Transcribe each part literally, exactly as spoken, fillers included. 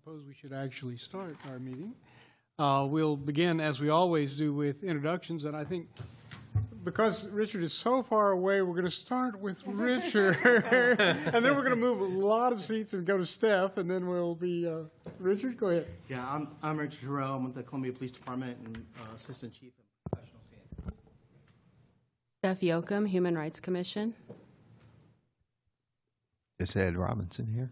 suppose we should actually start our meeting. Uh, we'll begin, as we always do, with introductions, and I think because Richard is so far away, we're going to start with Richard, and then we're going to move a lot of seats and go to Steph, and then we'll be, uh, Richard, go ahead. Yeah, I'm, I'm Richard Herrell. I'm with the Columbia Police Department and uh, Assistant Chief of Professional Standards. Steph Yoakum, Human Rights Commission. It's Ed Robinson here.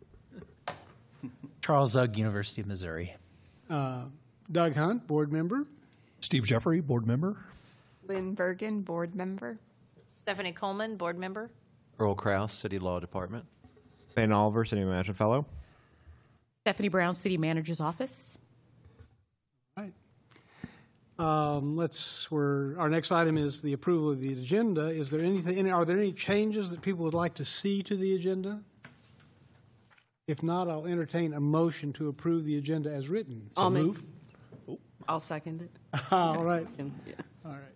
Charles Ugg, University of Missouri. Uh, Doug Hunt, board member. Steve Jeffrey, board member. Lynn Bergen, board member. Stephanie Coleman, board member. Earl Krause, City Law Department. Ben Oliver, City Management Fellow. Stephanie Brown, City Manager's Office. All right. Um, let's. We're, our next item is the approval of the agenda. Is there anything? Are there any changes that people would like to see to the agenda? If not, I'll entertain a motion to approve the agenda as written. So I'll make- move. I'll second it. All right. Yeah. All right.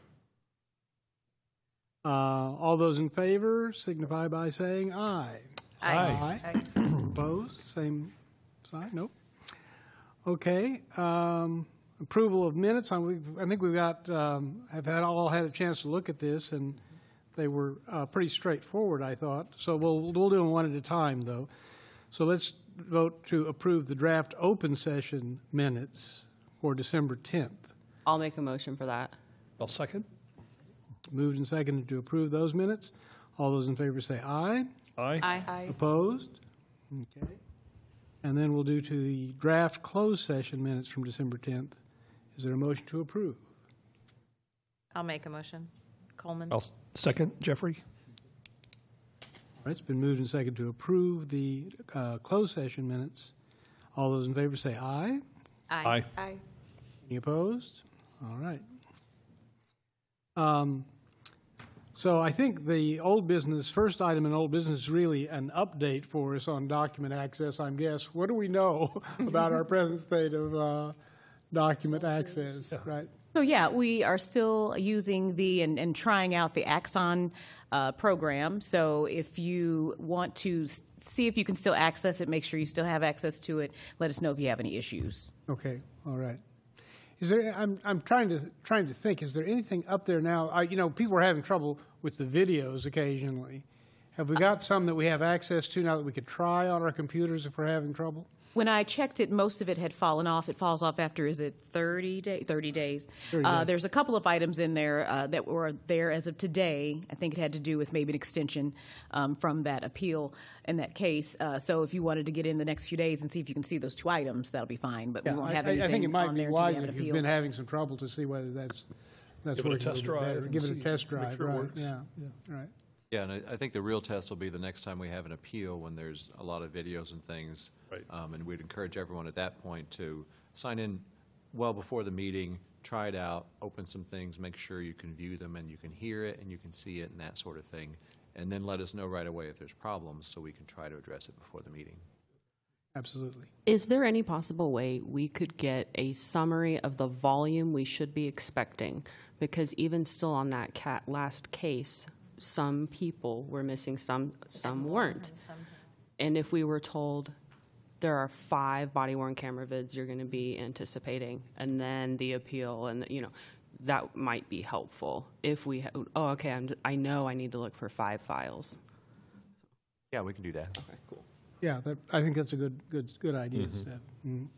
Uh, all those in favor signify by saying aye. Aye. Aye. Opposed? Same sign? Nope. Okay. Um, approval of minutes. I, we've, I think we've got, um, have had all had a chance to look at this, and they were uh, pretty straightforward, I thought. So we'll, we'll do them one at a time, though. So let's vote to approve the draft open session minutes for December tenth. I'll make a motion for that. I'll second. Moved and seconded to approve those minutes. All those in favor say aye. Aye. Aye. Aye. Opposed? Okay. And then we'll do to the draft closed session minutes from December tenth. Is there a motion to approve? I'll make a motion. Coleman. I'll s- second. Jeffrey. All right, it's been moved and seconded to approve the uh, closed session minutes. All those in favor say aye. Aye. Aye. Any opposed? All right. Um, so I think the old business, first item in old business is really an update for us on document access, I guess. What do we know about our present state of uh, document access, right? So yeah, we are still using the and, and trying out the Axon uh, program. So if you want to s- see if you can still access it, make sure you still have access to it. Let us know if you have any issues. Okay, all right. Is there? I'm I'm trying to trying to think. Is there anything up there now? I, you know, people are having trouble with the videos occasionally. Have we got some that we have access to now that we could try on our computers if we're having trouble? When I checked it, most of it had fallen off. It falls off after, is it thirty, day, thirty days? thirty Uh, days. there's a couple of items in there uh, that were there as of today. I think it had to do with maybe an extension um, from that appeal in that case. Uh, so if you wanted to get in the next few days and see if you can see those two items, that'll be fine. But we won't have I, anything I think it might on be there wise to be if able to you've appeal. been having some trouble to see whether that's that's Give it a working test little bit drive better. and Give it a see- test make drive, sure it right? works. Yeah, right. Yeah, and I, I think the real test will be the next time we have an appeal when there's a lot of videos and things. Right. Um, and we'd encourage everyone at that point to sign in well before the meeting, try it out, open some things, make sure you can view them and you can hear it and you can see it and that sort of thing. And then let us know right away if there's problems so we can try to address it before the meeting. Absolutely. Is there any possible way we could get a summary of the volume we should be expecting? Because even still on that cat last case, some people were missing, some some weren't. And if we were told there are five body-worn camera vids you're going to be anticipating, and then the appeal, and you know, that might be helpful. If we, ha- oh, okay, I'm, I know I need to look for five files. Yeah, we can do that. Okay, cool. Yeah, that, I think that's a good good good idea, Mhm. Steph. Mhm.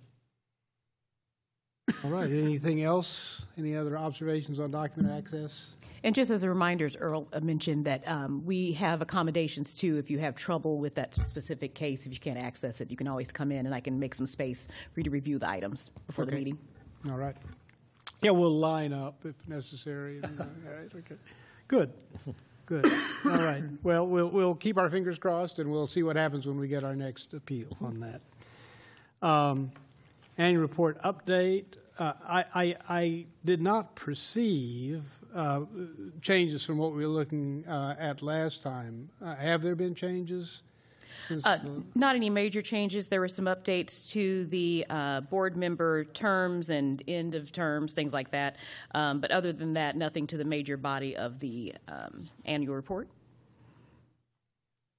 All right. Anything else? Any other observations on document access? And just as a reminder, as Earl mentioned, that um, we have accommodations too. If you have trouble with that specific case, if you can't access it, you can always come in and I can make some space for you to review the items before the Okay. meeting. All right. Yeah, we'll line up if necessary. All right, okay. Good. Good. All right. Well, we'll we'll keep our fingers crossed, and we'll see what happens when we get our next appeal on that. Um, annual report update. Uh, I, I I did not perceive uh, changes from what we were looking uh, at last time. Uh, have there been changes? Since Uh, the- Not any major changes. There were some updates to the uh, board member terms and end of terms, things like that. Um, But other than that, nothing to the major body of the um, annual report.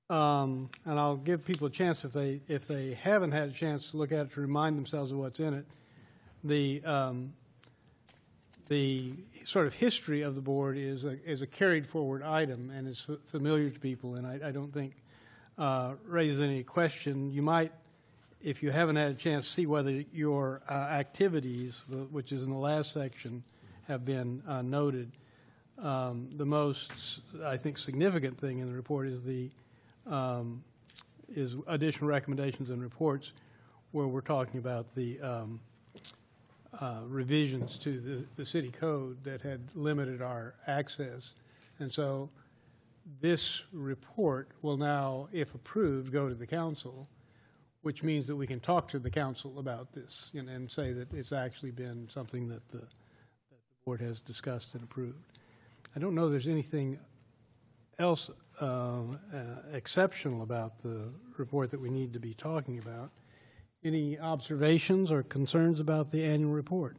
um, and I'll give people a chance if they if they haven't had a chance to look at it to remind themselves of what's in it. The um, the sort of history of the board is a, is a carried forward item and is f- familiar to people, and I, I don't think uh, raises any question. You might, if you haven't had a chance, see whether your uh, activities, the, which is in the last section, have been uh, noted. Um, the most, I think, significant thing in the report is the um, is additional recommendations and reports, where we're talking about the um, uh, revisions to the, the city code that had limited our access, and so this report will now, if approved, go to the council, which means that we can talk to the council about this and, and say that it's actually been something that the, that the board has discussed and approved. I don't know there's anything else uh, uh, exceptional about the report that we need to be talking about. Any observations or concerns about the annual report?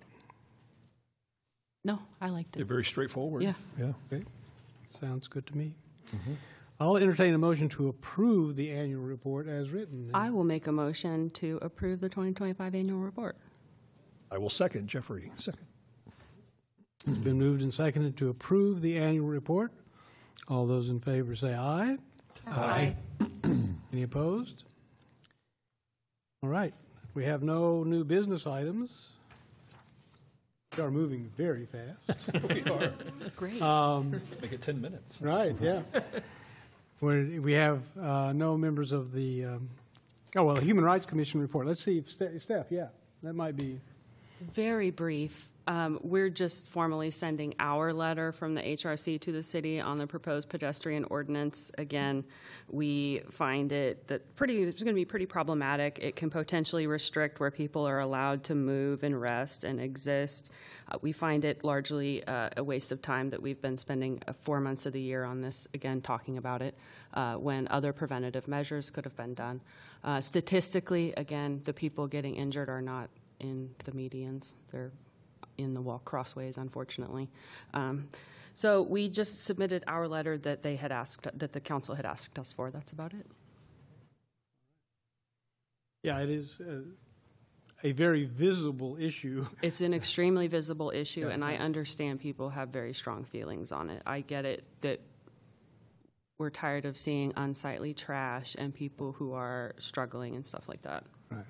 No, I liked They're it. very straightforward. Yeah. Yeah. Okay, sounds good to me. Mm-hmm. I'll entertain a motion to approve the annual report as written. I will make a motion to approve the twenty twenty-five annual report. I will second. Jeffrey, second. It's been moved and seconded to approve the annual report. All those in favor say aye. Aye. Any opposed? All right. We have no new business items. We are moving very fast. We are. Great. Make it ten minutes. Right, yeah. We're, we have uh, no members of the, um, oh, well, the Human Rights Commission report. Let's see if, Ste- Steph, yeah, that might be. Very brief. Um, we're just formally sending our letter from the H R C to the city on the proposed pedestrian ordinance. Again, we find it that pretty, it's going to be pretty problematic. It can potentially restrict where people are allowed to move and rest and exist. Uh, we find it largely uh, a waste of time that we've been spending uh, four months of the year on this, again, talking about it, uh, when other preventative measures could have been done. Uh, statistically, again, the people getting injured are not in the medians. They're in the walk crossways, unfortunately. Um, so we just submitted our letter that they had asked, that the council had asked us for. That's about it. Yeah, it is a, a very visible issue. It's an extremely visible issue, Yeah. and I understand people have very strong feelings on it. I get it that we're tired of seeing unsightly trash and people who are struggling and stuff like that. Right.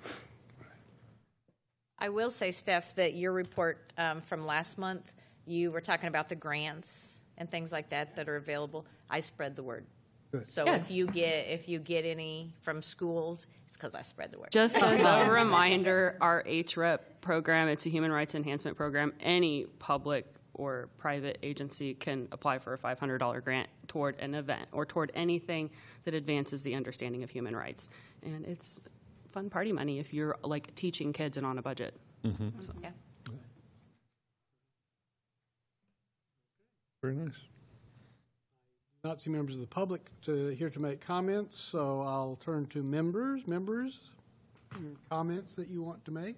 I will say, Steph, that your report um, from last month, you were talking about the grants and things like that that are available. I spread the word. Good. So Yes. if you get if you get any from schools, it's because I spread the word. Just as a reminder, our H R E P program, it's a human rights enhancement program. Any public or private agency can apply for a five hundred dollars grant toward an event or toward anything that advances the understanding of human rights. And it's fun party money if you're like teaching kids and on a budget. Mm-hmm. So. Yeah. Very nice. Not see members of the public to here to make comments, so I'll turn to members. Members, comments that you want to make?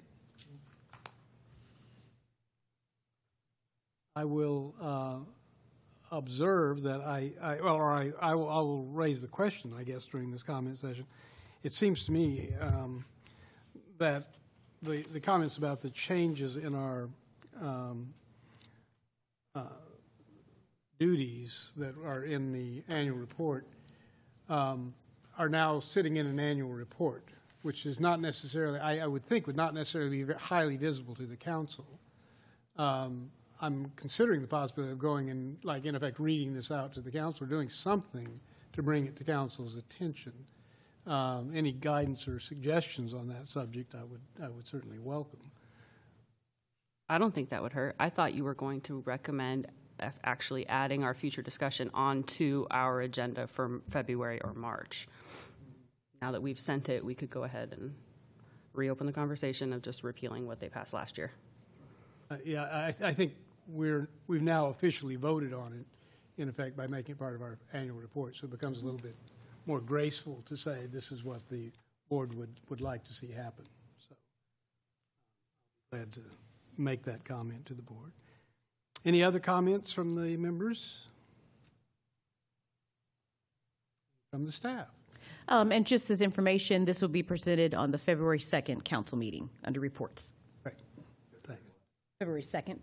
I will uh, observe that I, I well, or I, I, will, I will raise the question, I guess, during this comment session. It seems to me um, that the, the comments about the changes in our um, uh, duties that are in the annual report um, are now sitting in an annual report, which is not necessarily, I, I would think, would not necessarily be highly visible to the council. Um, I'm considering the possibility of going and, like, in effect, reading this out to the council or doing something to bring it to council's attention. Um, any guidance or suggestions on that subject, I would I would certainly welcome. I don't think that would hurt. I thought you were going to recommend f- actually adding our future discussion onto our agenda for February or March. Now that we've sent it, we could go ahead and reopen the conversation of just repealing what they passed last year. Uh, yeah, I, I think we're we've now officially voted on it, in effect, by making it part of our annual report. So it becomes a little bit more graceful to say this is what the board would, would like to see happen. So I'm glad to make that comment to the board. Any other comments from the members? From the staff? Um, and just as information, this will be presented on the February second council meeting under reports. Right. Thanks. February second.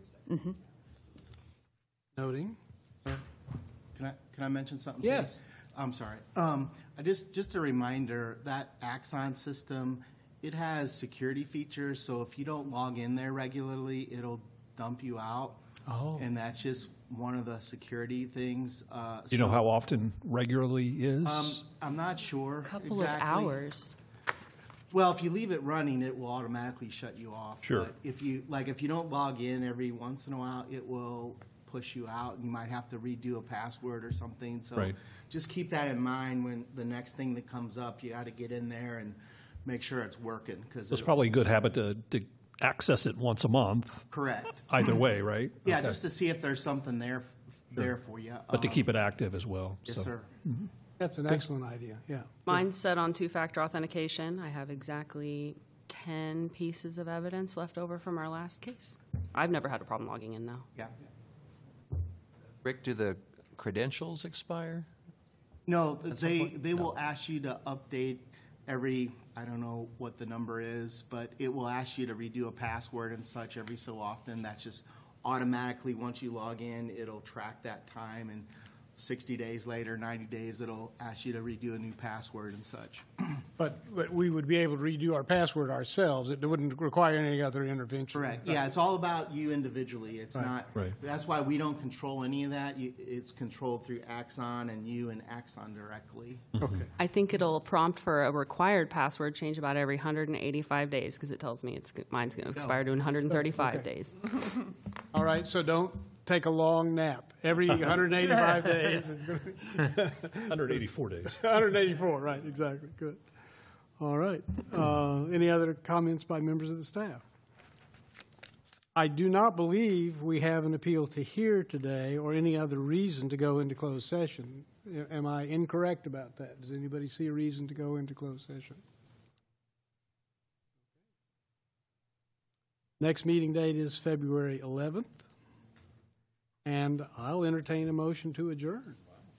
Noting. Can I, can I mention something? Yes. please? I'm sorry. Um, I just, just a reminder, that Axon system, it has security features, so if you don't log in there regularly, it'll dump you out. Oh. And that's just one of the security things. Uh, You know so- how often regularly is? Um, I'm not sure Couple exactly. of hours. Well, if you leave it running, it will automatically shut you off. Sure. But if you, like, if you don't log in every once in a while, it will push you out. You might have to redo a password or something. So Right. just keep that in mind when the next thing that comes up, you got to get in there and make sure it's working. Cause It's it'll- probably a good habit to, to access it once a month, Correct. either way, right? Yeah, Okay. just to see if there's something there, f- there for you. But to Um, keep it active as well. Yes, so. sir. That's an excellent idea, yeah. Mine's set on two-factor authentication. I have exactly ten pieces of evidence left over from our last case. I've never had a problem logging in, though. Yeah. Rick, do the credentials expire? No, At some they, point? they will No. ask you to update every, I don't know what the number is, but it will ask you to redo a password and such every so often. That's just automatically, once you log in, it'll track that time, and sixty days later, ninety days, it'll ask you to redo a new password and such. But, but we would be able to redo our password ourselves. It wouldn't require any other intervention. Correct. Yeah, it's all about you individually. It's Right. not, Right. that's why we don't control any of that. You- It's controlled through Axon and you and Axon directly. Okay. I think it'll prompt for a required password change about every one hundred eighty-five days, because it tells me it's mine's going to expire to one hundred thirty-five Okay. days. All right, so don't take a long nap. Every one hundred eighty-five days, it's going to be one hundred eighty-four days. one hundred eighty-four, right, exactly, good. All right. Uh, Any other comments by members of the staff? I do not believe we have an appeal to hear today or any other reason to go into closed session. Am I incorrect about that? Does anybody see a reason to go into closed session? Next meeting date is February eleventh, and I'll entertain a motion to adjourn.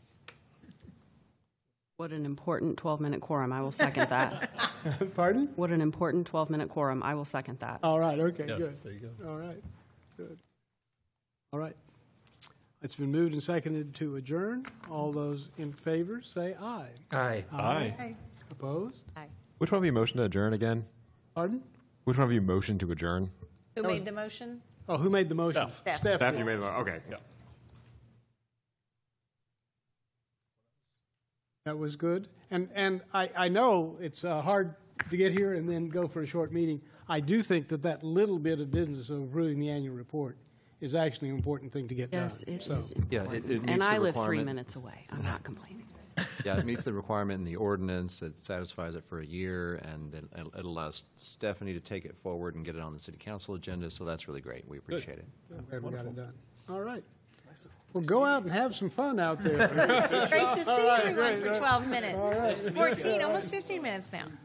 What an important twelve-minute quorum. I will second that. Pardon? What an important twelve-minute quorum. I will second that. All right, okay, Yes, good. there you go. All right, good. All right. It's been moved and seconded to adjourn. All those in favor, say aye. Aye. Aye. Opposed? Which one of you motioned to adjourn again? Pardon? Which one of you motioned to adjourn? Who made the motion? Oh, who made the motion? Steph. Steph. Steph Steph, did. you made the okay. Yeah. That was good. And, and I, I know it's uh, hard to get here and then go for a short meeting. I do think that that little bit of business of approving the annual report is actually an important thing to get done. Yes, it So- is Yeah, it- important. it meets And the I live three requirement. minutes away. I'm not complaining. Yeah, it meets the requirement in the ordinance. It satisfies it for a year, and then it it allows Stephanie to take it forward and get it on the city council agenda, so that's really great. We appreciate it. I'm glad we got it done. All right. Well, go out and have some fun out there. Great to see right, everyone great, for right. twelve minutes. fourteen, almost fifteen minutes now.